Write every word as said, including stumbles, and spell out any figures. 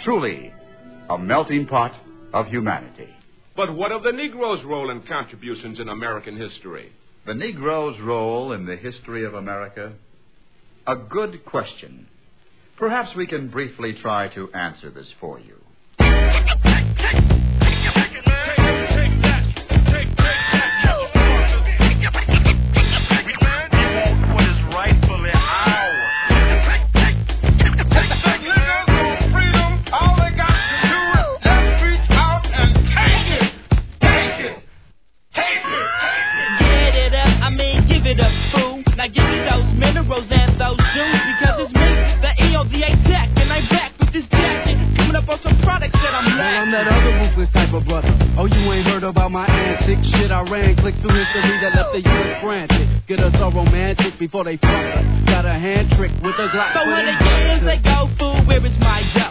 truly a melting pot of humanity. But what of the Negro's role and contributions in American history? The Negro's role in the history of America? A good question. Perhaps we can briefly try to answer this for you. Oh, you ain't heard about my antics? Shit, I ran, clicked through history that left the U S frantic. Get us all romantic before they fuck us. Got a hand trick with a Glock. So when the years they go, fool, where is my job?